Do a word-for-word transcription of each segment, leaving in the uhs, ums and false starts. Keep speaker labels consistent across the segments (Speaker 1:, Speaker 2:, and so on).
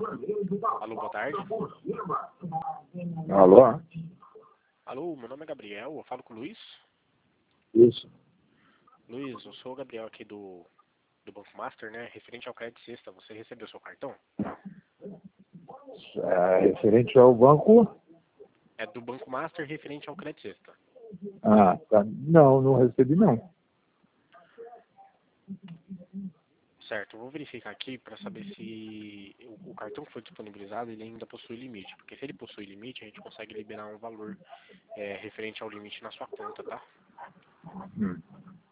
Speaker 1: Alô, boa tarde.
Speaker 2: Alô?
Speaker 1: Alô, meu nome é Gabriel, eu falo com o Luiz.
Speaker 2: Isso.
Speaker 1: Luiz, eu sou o Gabriel aqui do, do Banco Master, né? Referente ao crédito sexta, você recebeu seu cartão?
Speaker 2: É, referente ao banco?
Speaker 1: É do Banco Master referente ao crédito sexta.
Speaker 2: Ah, tá. Não, não recebi não.
Speaker 1: Certo, eu vou verificar aqui para saber se o, o cartão que foi disponibilizado ele ainda possui limite. Porque se ele possui limite, a gente consegue liberar um valor é, referente ao limite na sua conta, tá?
Speaker 2: Hum.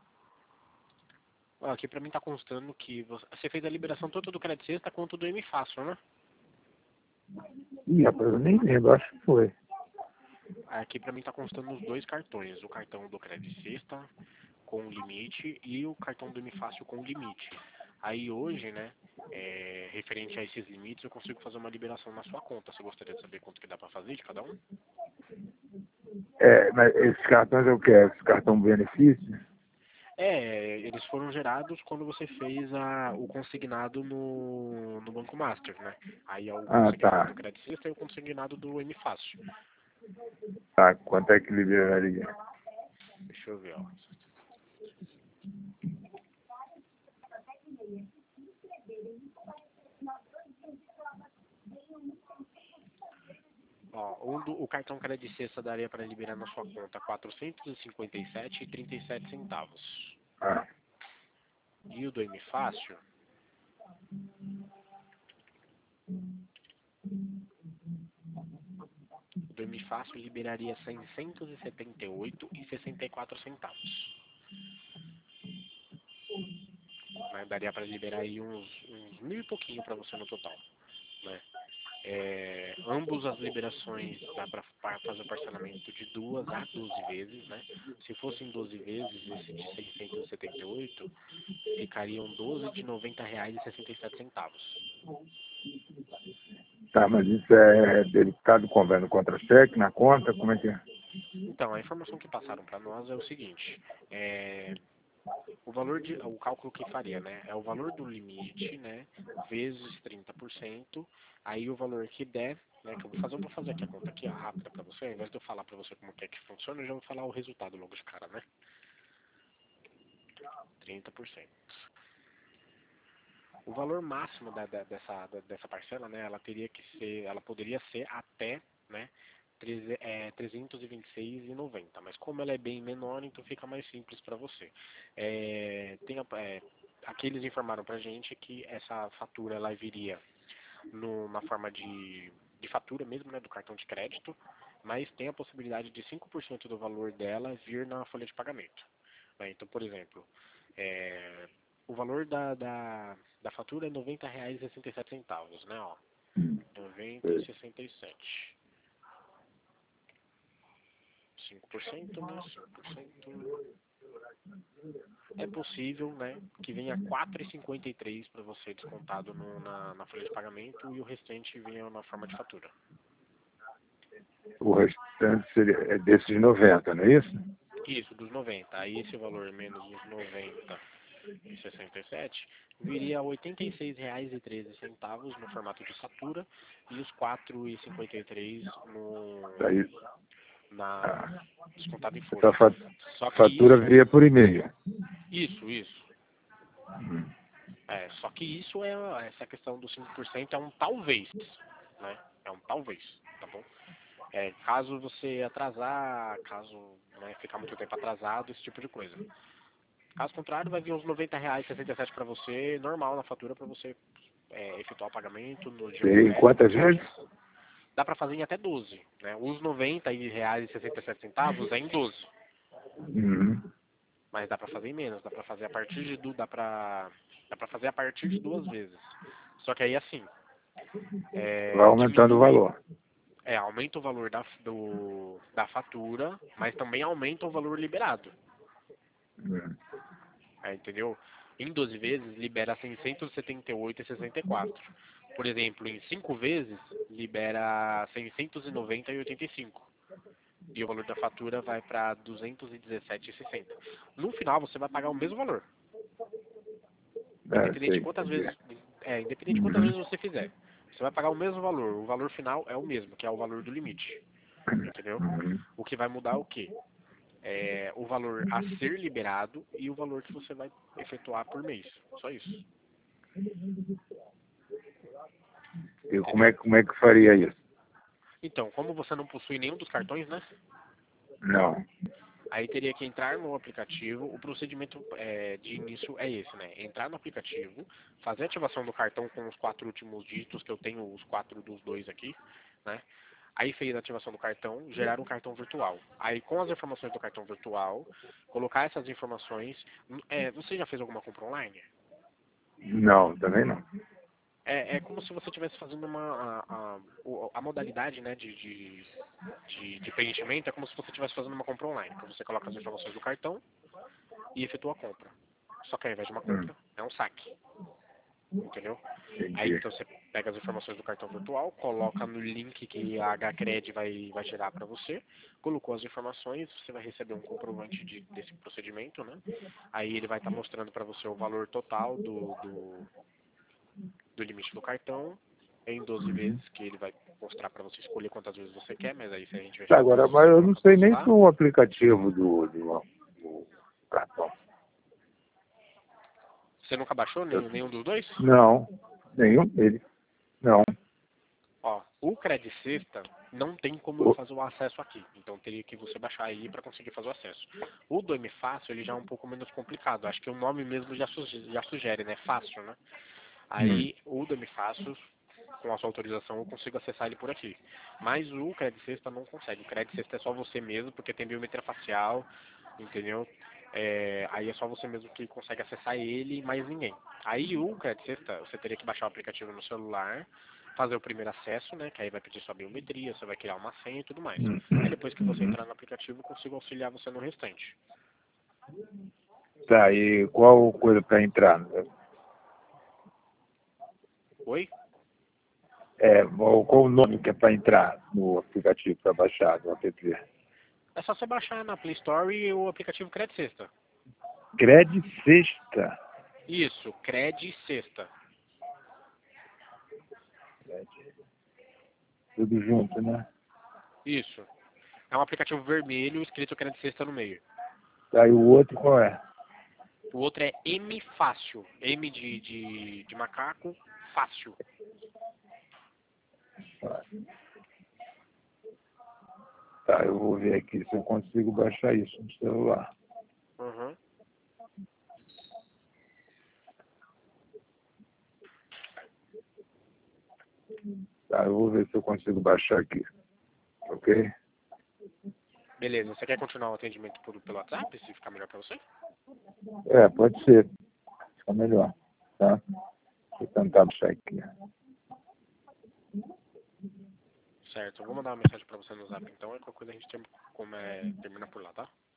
Speaker 1: Ó, aqui para mim tá constando que você, você fez a liberação tanto do crédito sexta quanto do M Fácil, né?
Speaker 2: Ih, rapaz, eu nem lembro, acho que foi.
Speaker 1: Aqui para mim tá constando os dois cartões, o cartão do crédito sexta com limite e o cartão do M Fácil com limite. Aí hoje, né, é, referente a esses limites, eu consigo fazer uma liberação na sua conta. Você gostaria de saber quanto que dá para fazer de cada um?
Speaker 2: É, mas esses cartões é o que? Esse cartão benefício?
Speaker 1: É, eles foram gerados quando você fez a, o consignado no, no Banco Master, né? Aí é o
Speaker 2: Ah,
Speaker 1: consignado
Speaker 2: tá.
Speaker 1: do crédito sexta e o consignado do M Fácil.
Speaker 2: Tá, quanto é que liberaria?
Speaker 1: Deixa eu ver, ó. Ó, um do, o cartão crédito sexta daria para liberar na sua conta quatrocentos e cinquenta e sete reais e trinta e sete centavos.
Speaker 2: Ah,
Speaker 1: E o do M Fácil, o do M Fácil liberaria seiscentos e setenta e oito reais e sessenta e quatro centavos. Né? Daria para liberar aí uns, uns mil e pouquinho para você no total, né? É, ambos as liberações dá para fazer o parcelamento de duas a doze vezes, né? Se fossem doze vezes, esse de seiscentos e setenta e oito ficariam doze de noventa reais e sessenta e sete centavos.
Speaker 2: tá, mas isso é delicado convênio contra-cheque na conta? Como é que é?
Speaker 1: Então, a informação que passaram para nós é o seguinte, é, o valor de, o cálculo que faria, né, é o valor do limite, né, vezes trinta por cento, aí o valor que der, né, que eu vou fazer, eu vou fazer aqui a conta aqui, ó, rápida para você, ao invés de eu falar para você como que é que funciona, eu já vou falar o resultado logo de cara, né, trinta por cento. O valor máximo da, da, dessa, da, dessa parcela, né, ela teria que ser, ela poderia ser até, né, trezentos e vinte e seis reais e noventa centavos, mas como ela é bem menor, então fica mais simples para você. É, tem a, é, aqui eles informaram pra gente que essa fatura ela viria no, na forma de, de fatura mesmo, né, do cartão de crédito, mas tem a possibilidade de cinco por cento do valor dela vir na folha de pagamento. Né? Então, por exemplo, é, o valor da, da, da fatura é noventa reais e sessenta e sete centavos, né, ó, noventa e sessenta e sete. cinco por cento, né? cinco por cento. É possível, né, que venha quatro reais e cinquenta e três centavos para você descontado no, na, na folha de pagamento e o restante venha na forma de fatura.
Speaker 2: O restante seria é desses noventa, não é isso?
Speaker 1: Isso, dos noventa. Aí esse valor menos os noventa e sessenta e sete viria a oitenta e seis reais e treze centavos no formato de fatura e os quatro reais e cinquenta e três centavos no
Speaker 2: Daí,
Speaker 1: na
Speaker 2: ah,
Speaker 1: descontado em
Speaker 2: essa
Speaker 1: folha.
Speaker 2: fa-
Speaker 1: Só que
Speaker 2: fatura
Speaker 1: isso,
Speaker 2: via por e-mail.
Speaker 1: isso, isso.
Speaker 2: Hum.
Speaker 1: É, só que isso é, essa questão dos cinco por cento é um talvez, né? É um talvez, tá bom? É, caso você atrasar, caso, né, ficar muito tempo atrasado, esse tipo de coisa. Caso contrário, vai vir uns noventa reais e sessenta e sete para você, normal na fatura, para você é, efetuar o pagamento no dia
Speaker 2: Seria em
Speaker 1: correto,
Speaker 2: quantas vezes?
Speaker 1: certinho. Dá para fazer em até doze, né? Os noventa reais e sessenta e sete centavos é em doze,
Speaker 2: Uhum.
Speaker 1: mas dá para fazer em menos, dá para fazer a partir de du, dá para dá para fazer a partir de duas vezes. Só que aí assim,
Speaker 2: Vai
Speaker 1: é,
Speaker 2: aumentando o
Speaker 1: diminui,
Speaker 2: valor.
Speaker 1: é, aumenta o valor da, do, da fatura, mas também aumenta o valor liberado.
Speaker 2: Hum.
Speaker 1: É, entendeu? Em doze vezes, libera seiscentos e setenta e oito reais e sessenta e quatro centavos. Por exemplo, em cinco vezes, libera seiscentos e noventa reais e oitenta e cinco centavos. E o valor da fatura vai para duzentos e dezessete reais e sessenta centavos. No final, você vai pagar o mesmo valor.
Speaker 2: É,
Speaker 1: Independente de
Speaker 2: sei,
Speaker 1: quantas
Speaker 2: entendi.
Speaker 1: vezes, é, independente de quantas
Speaker 2: Uhum.
Speaker 1: vezes você fizer. Você vai pagar o mesmo valor, o valor final é o mesmo, que é o valor do limite. Entendeu?
Speaker 2: Uhum.
Speaker 1: O que vai mudar é o quê? É o valor a ser liberado e o valor que você vai efetuar por mês. Só isso.
Speaker 2: E como
Speaker 1: Entendeu?
Speaker 2: é, como é que faria isso?
Speaker 1: Então, como você não possui nenhum dos cartões, né?
Speaker 2: Não.
Speaker 1: Aí teria que entrar no aplicativo. O procedimento é, de início é esse, né? Entrar no aplicativo, fazer a ativação do cartão com os quatro últimos dígitos, que eu tenho os quatro dos dois aqui, né? Aí fez a ativação do cartão, gerar um cartão virtual. Aí com as informações do cartão virtual, colocar essas informações. É, você já fez alguma compra online?
Speaker 2: Não, também não.
Speaker 1: É, é como se você estivesse fazendo uma a, a, o- a modalidade, né, de, de, de, de preenchimento é como se você estivesse fazendo uma compra online. Então você coloca as informações do cartão e efetua a compra. Só que ao invés de uma
Speaker 2: Hum,
Speaker 1: compra, é um saque. Entendeu? Aí
Speaker 2: entendi.
Speaker 1: então você pega as informações do cartão virtual, coloca no link que a H-Cred vai, vai gerar para você, colocou as informações, você vai receber um comprovante de, desse procedimento, né? Aí ele vai estar mostrando para você o valor total do, do, do limite do cartão em doze
Speaker 2: Uhum.
Speaker 1: vezes, que ele vai mostrar para você escolher quantas vezes você quer, mas aí se a gente vai
Speaker 2: Tá,
Speaker 1: fazer
Speaker 2: agora,
Speaker 1: isso,
Speaker 2: mas
Speaker 1: você
Speaker 2: eu não
Speaker 1: coloca
Speaker 2: sei
Speaker 1: doze
Speaker 2: nem
Speaker 1: lá.
Speaker 2: se o aplicativo do, do, do cartão.
Speaker 1: Você nunca baixou
Speaker 2: Eu-
Speaker 1: nenhum, nenhum dos dois?
Speaker 2: não, nenhum deles. Não.
Speaker 1: Ó, o Credit Sexta não tem como eu
Speaker 2: O-
Speaker 1: fazer o acesso aqui, então teria que você baixar aí para conseguir fazer o acesso. O do M Fácil, ele já é um pouco menos complicado, acho que o nome mesmo já, suge- já sugere, né? Fácil, né?
Speaker 2: hum.
Speaker 1: Aí o do M Fácil, com a sua autorização, eu consigo acessar ele por aqui. Mas o Credit Sexta não consegue. O Credit Sexta é só você mesmo, porque tem biometria facial, entendeu? É, aí é só você mesmo que consegue acessar ele e mais ninguém. Aí o Credit Sexta, você teria que baixar o aplicativo no celular, fazer o primeiro acesso, né? Que aí vai pedir sua biometria, você vai criar uma senha e tudo mais.
Speaker 2: Hum,
Speaker 1: Aí depois que você
Speaker 2: uhum.
Speaker 1: entrar no aplicativo, eu consigo auxiliar você no restante.
Speaker 2: Tá, e qual coisa para entrar?
Speaker 1: Oi?
Speaker 2: É, qual qual o nome que é para entrar no aplicativo para baixar do app?
Speaker 1: É só você baixar na Play Store o aplicativo Credit Sexta.
Speaker 2: Cred Sexta.
Speaker 1: Isso, Credit Sexta.
Speaker 2: Tudo junto, né?
Speaker 1: Isso. É um aplicativo vermelho escrito Credit Sexta no meio.
Speaker 2: Tá, e o outro qual é?
Speaker 1: O outro é M Fácil. M de, de, de macaco, fácil.
Speaker 2: Tá, eu vou ver aqui se eu consigo baixar isso no celular.
Speaker 1: Uhum.
Speaker 2: Tá, eu vou ver se eu consigo baixar aqui. Ok?
Speaker 1: Beleza, você quer continuar o atendimento por, pelo WhatsApp, se ficar melhor pra você?
Speaker 2: É, pode ser. Fica melhor. Tá? Deixa eu tentar baixar aqui.
Speaker 1: Certo, eu vou mandar uma mensagem pra você no Zap então, e qualquer coisa a gente termina, como é, termina por lá, tá?